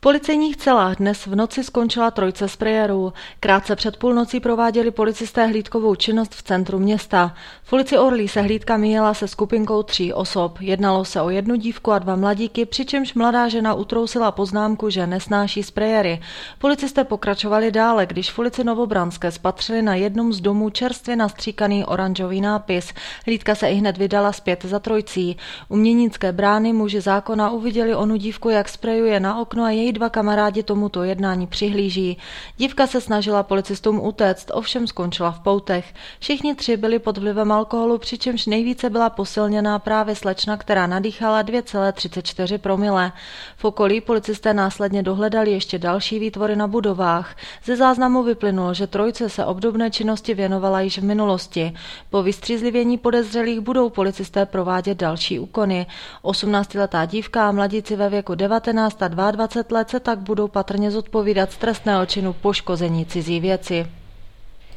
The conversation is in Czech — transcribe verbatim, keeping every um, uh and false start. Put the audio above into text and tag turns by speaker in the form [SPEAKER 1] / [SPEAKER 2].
[SPEAKER 1] policejních celách dnes v noci skončila trojce sprayerů. Krátce před půlnocí prováděli policisté hlídkovou činnost v centru města. V ulici Orlí se hlídka míjela se skupinkou tří osob. Jednalo se o jednu dívku a dva mladíky, přičemž mladá žena utrousila poznámku, že nesnáší sprayery. Policisté pokračovali dále, když v ulici Novobranské spatřili na jednom z domů čerstvě nastříkaný oranžový nápis. Hlídka se ihned vydala zpět za trojcí. U Měnické brány muži zákona uviděli onu dívku, jak sprayuje na okno, a její dva kamarádi tomuto jednání přihlíží. Dívka se snažila policistům utéct, ovšem skončila v poutech. Všichni tři byli pod vlivem alkoholu, přičemž nejvíce byla posilněná právě slečna, která nadýchala dvě celé třicet čtyři promile. V okolí policisté následně dohledali ještě další výtvory na budovách. Ze záznamu vyplynulo, že trojce se obdobné činnosti věnovala již v minulosti. Po vystřízlivění podezřelých budou policisté provádět další úkony. osmnáctiletá dívka a mladíci ve věku devatenáct a dvacet dva let se tak budou patrně zodpovídat z trestného činu poškození cizí věci.